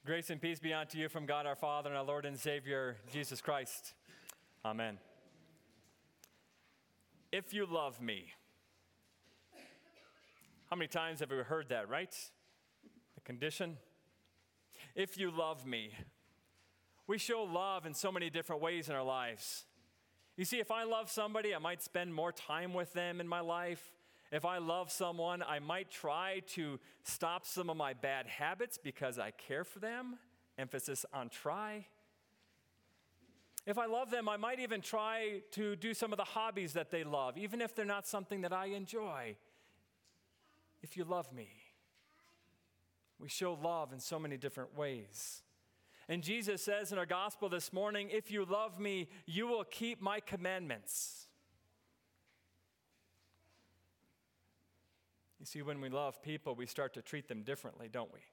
Grace and peace be unto you from God our Father and our Lord and Savior, Jesus Christ. Amen. If you love me. How many times have we heard that, right? The condition. If you love me. We show love in so many different ways in our lives. You see, if I love somebody, I might spend more time with them in my life. If I love someone, I might try to stop some of my bad habits because I care for them. Emphasis on try. If I love them, I might even try to do some of the hobbies that they love, even if they're not something that I enjoy. If you love me. We show love in so many different ways. And Jesus says in our gospel this morning, if you love me, you will keep my commandments. You see, when we love people, we start to treat them differently, don't we?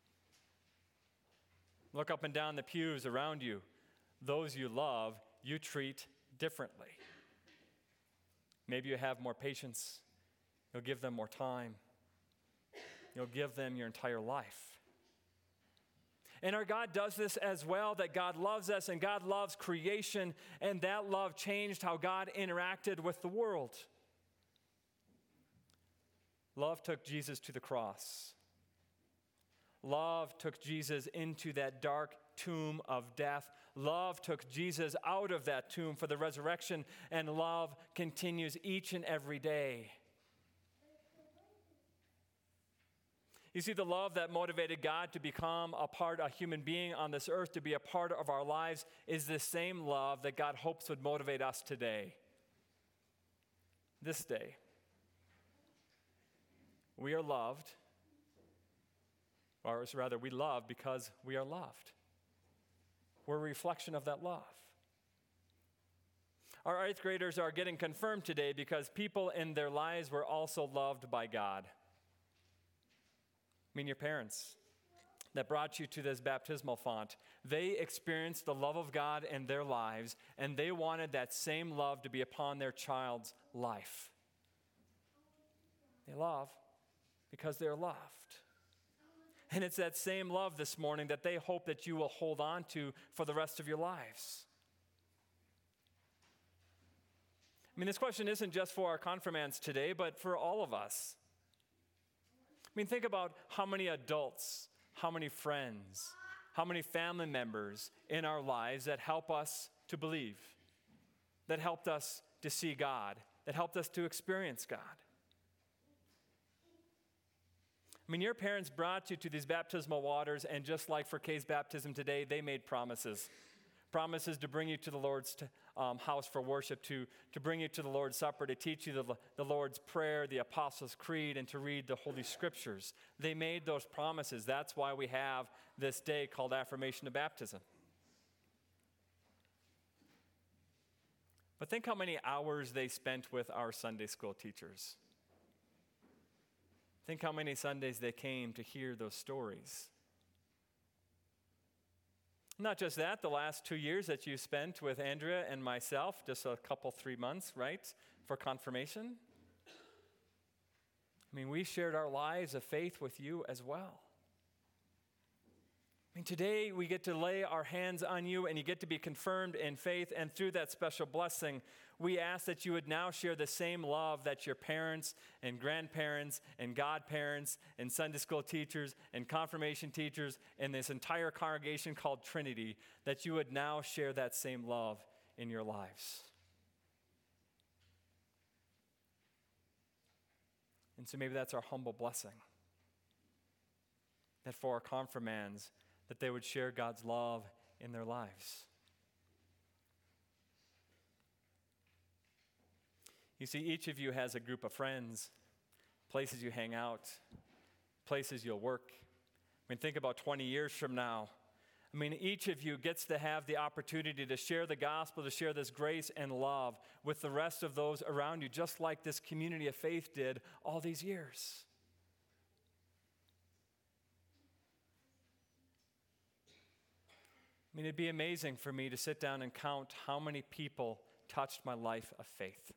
Look up and down the pews around you. Those you love, you treat differently. Maybe you have more patience. You'll give them more time. You'll give them your entire life. And our God does this as well, that God loves us and God loves creation, and that love changed how God interacted with the world. Love took Jesus to the cross. Love took Jesus into that dark tomb of death. Love took Jesus out of that tomb for the resurrection, and love continues each and every day. You see, the love that motivated God to become a human being on this earth, to be a part of our lives, is the same love that God hopes would motivate us today. This day. We are loved, or rather, we love because we are loved. We're a reflection of that love. Our 8th graders are getting confirmed today because people in their lives were also loved by God. I mean, your parents that brought you to this baptismal font, they experienced the love of God in their lives, and they wanted that same love to be upon their child's life. They love because they're loved. And it's that same love this morning that they hope that you will hold on to for the rest of your lives. I mean, this question isn't just for our confirmands today, but for all of us. I mean, think about how many adults, how many friends, how many family members in our lives that help us to believe, that helped us to see God, that helped us to experience God. I mean, your parents brought you to these baptismal waters, and just like for Kay's baptism today, they made promises. Promises to bring you to the Lord's house for worship, to bring you to the Lord's Supper, to teach you the Lord's Prayer, the Apostles' Creed, and to read the Holy Scriptures. They made those promises. That's why we have this day called Affirmation of Baptism. But think how many hours they spent with our Sunday school teachers. Think how many Sundays they came to hear those stories. Not just that, the last 2 years that you spent with Andrea and myself, just a couple, 3 months, right, for confirmation. I mean, we shared our lives of faith with you as well. I mean, today we get to lay our hands on you and you get to be confirmed in faith, and through that special blessing, we ask that you would now share the same love that your parents and grandparents and godparents and Sunday school teachers and confirmation teachers and this entire congregation called Trinity, that you would now share that same love in your lives. And so maybe that's our humble blessing, that for our confirmands, that they would share God's love in their lives. You see, each of you has a group of friends, places you hang out, places you'll work. I mean, think about 20 years from now. I mean, each of you gets to have the opportunity to share the gospel, to share this grace and love with the rest of those around you, just like this community of faith did all these years. I mean, it'd be amazing for me to sit down and count how many people touched my life of faith.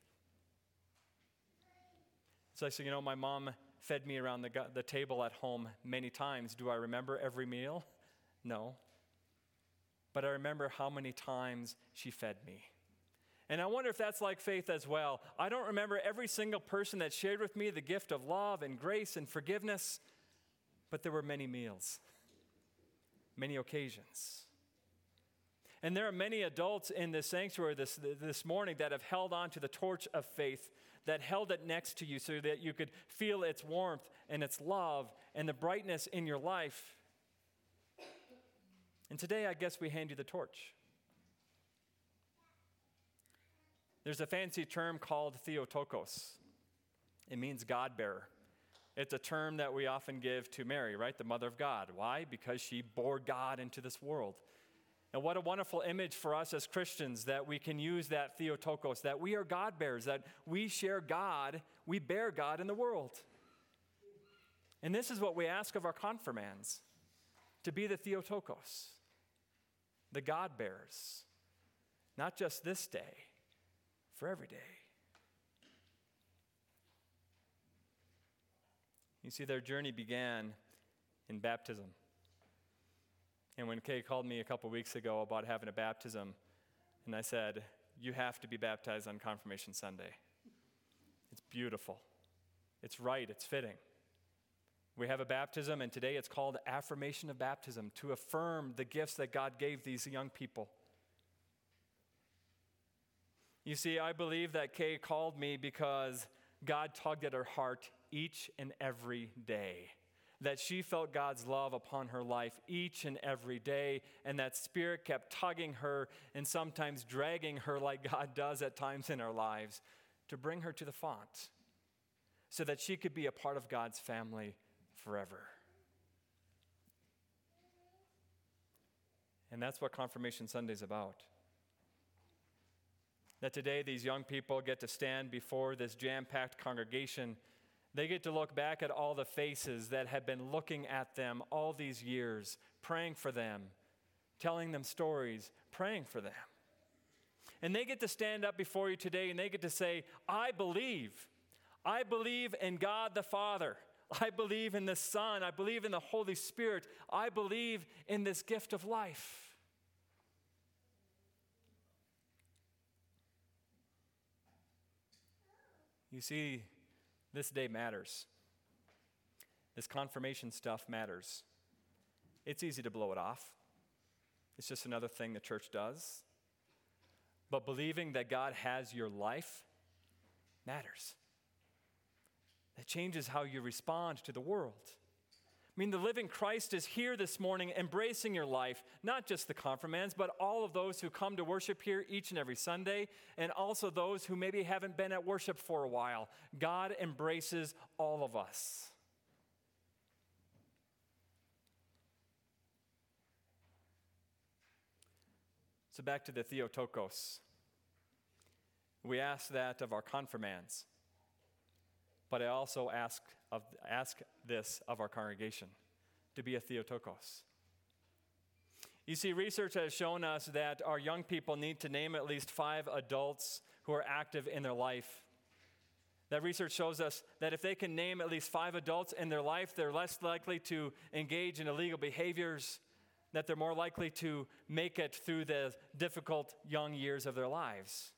So I said, my mom fed me around the table at home many times. Do I remember every meal? No. But I remember how many times she fed me. And I wonder if that's like faith as well. I don't remember every single person that shared with me the gift of love and grace and forgiveness, but there were many meals, many occasions. And there are many adults in this sanctuary this morning that have held on to the torch of faith, that held it next to you so that you could feel its warmth and its love and the brightness in your life. And today, I guess we hand you the torch. There's a fancy term called Theotokos. It means God-bearer. It's a term that we often give to Mary, right? The mother of God. Why? Because she bore God into this world. And what a wonderful image for us as Christians that we can use that Theotokos, that we are God-bearers, that we share God, we bear God in the world. And this is what we ask of our confirmands, to be the Theotokos, the God-bearers, not just this day, for every day. You see, their journey began in baptism. And when Kay called me a couple weeks ago about having a baptism, and I said, you have to be baptized on Confirmation Sunday. It's beautiful. It's right. It's fitting. We have a baptism, and today it's called affirmation of baptism, to affirm the gifts that God gave these young people. You see, I believe that Kay called me because God tugged at her heart each and every day, that she felt God's love upon her life each and every day, and that Spirit kept tugging her and sometimes dragging her like God does at times in our lives to bring her to the font so that she could be a part of God's family forever. And that's what Confirmation Sunday is about. That today these young people get to stand before this jam-packed congregation. They get to look back at all the faces that have been looking at them all these years, praying for them, telling them stories, praying for them. And they get to stand up before you today and they get to say, I believe. I believe in God the Father. I believe in the Son. I believe in the Holy Spirit. I believe in this gift of life. You see, this day matters. This confirmation stuff matters. It's easy to blow it off. It's just another thing the church does. But believing that God has your life matters. That changes how you respond to the world. I mean, the living Christ is here this morning embracing your life, not just the confirmands, but all of those who come to worship here each and every Sunday, and also those who maybe haven't been at worship for a while. God embraces all of us. So back to the Theotokos. We ask that of our confirmands, but I also ask this of our congregation, to be a Theotokos. You see, research has shown us that our young people need to name at least 5 adults who are active in their life. That research shows us that if they can name at least 5 adults in their life, they're less likely to engage in illegal behaviors, that they're more likely to make it through the difficult young years of their lives.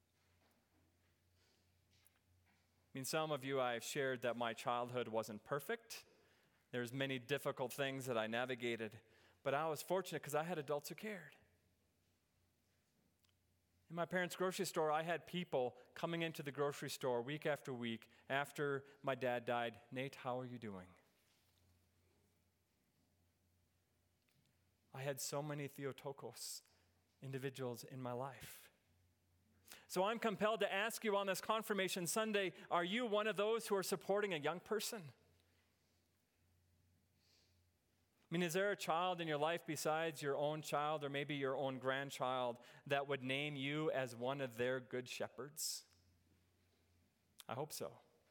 I mean, some of you, I've shared that my childhood wasn't perfect. There's many difficult things that I navigated, but I was fortunate because I had adults who cared. In my parents' grocery store, I had people coming into the grocery store week after week after my dad died. Nate, how are you doing? I had so many Theotokos individuals in my life. So I'm compelled to ask you on this Confirmation Sunday, are you one of those who are supporting a young person? I mean, is there a child in your life besides your own child or maybe your own grandchild that would name you as one of their good shepherds? I hope so.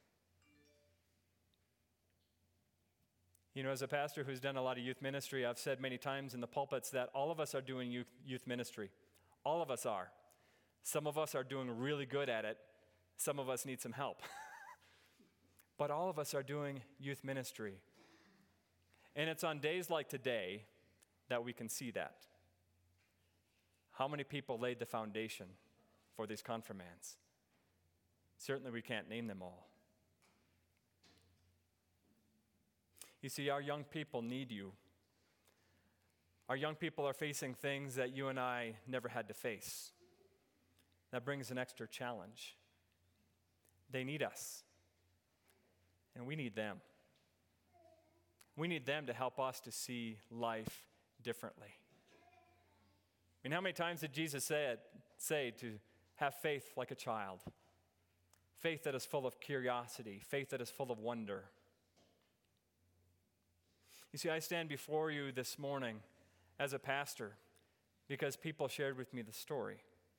You know, as a pastor who's done a lot of youth ministry, I've said many times in the pulpits that all of us are doing youth ministry. All of us are. Some of us are doing really good at it. Some of us need some help. But all of us are doing youth ministry. And it's on days like today that we can see that? How many people laid the foundation for these confirmands? Certainly we can't name them all. You see, our young people need you. Our young people are facing things that you and I never had to face. That brings an extra challenge. They need us, and we need them. We need them to help us to see life differently. I mean, how many times did Jesus say to have faith like a child? Faith that is full of curiosity, faith that is full of wonder. You see, I stand before you this morning as a pastor because people shared with me the story.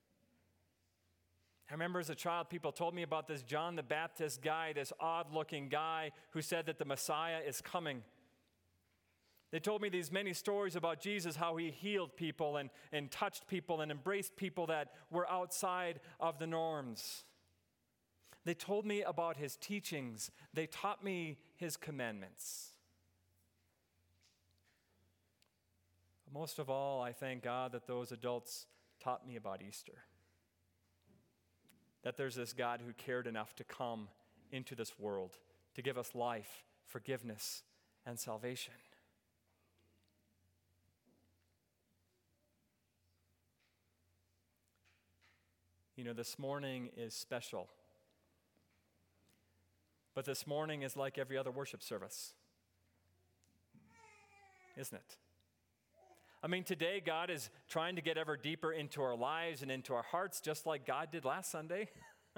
I remember as a child, people told me about this John the Baptist guy, this odd-looking guy who said that the Messiah is coming. They told me these many stories about Jesus, how he healed people and touched people and embraced people that were outside of the norms. They told me about his teachings. They taught me his commandments. Most of all, I thank God that those adults taught me about Easter. That there's this God who cared enough to come into this world to give us life, forgiveness, and salvation. You know, this morning is special. But this morning is like every other worship service, isn't it? I mean, today God is trying to get ever deeper into our lives and into our hearts, just like God did last Sunday.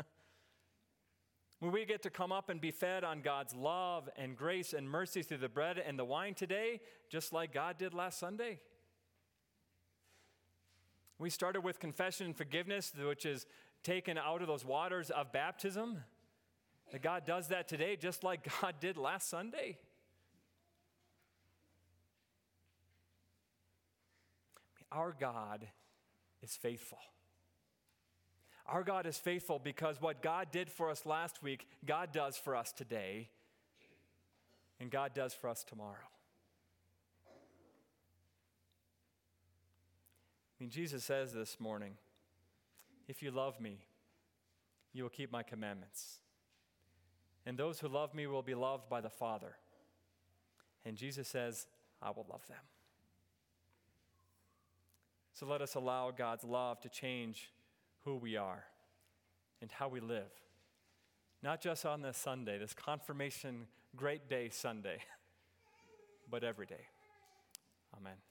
When we get to come up and be fed on God's love and grace and mercy through the bread and the wine today, just like God did last Sunday. We started with confession and forgiveness, which is taken out of those waters of baptism. That God does that today, just like God did last Sunday. Our God is faithful. Our God is faithful because what God did for us last week, God does for us today, and God does for us tomorrow. I mean, Jesus says this morning, if you love me, you will keep my commandments. And those who love me will be loved by the Father. And Jesus says, I will love them. So let us allow God's love to change who we are and how we live. Not just on this Sunday, this confirmation great day Sunday, but every day. Amen.